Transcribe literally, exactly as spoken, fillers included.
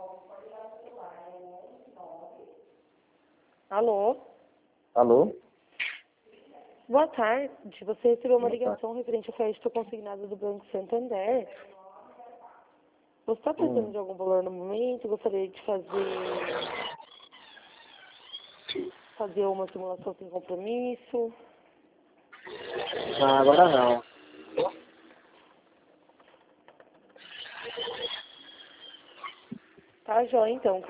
Alô? Alô? Boa tarde. Você recebeu uma Boa ligação referente ao crédito consignado do Banco Santander. Você está precisando Hum. de algum valor no momento? Gostaria de fazer, fazer uma simulação sem compromisso? Ah, agora não. Tá, joia, então.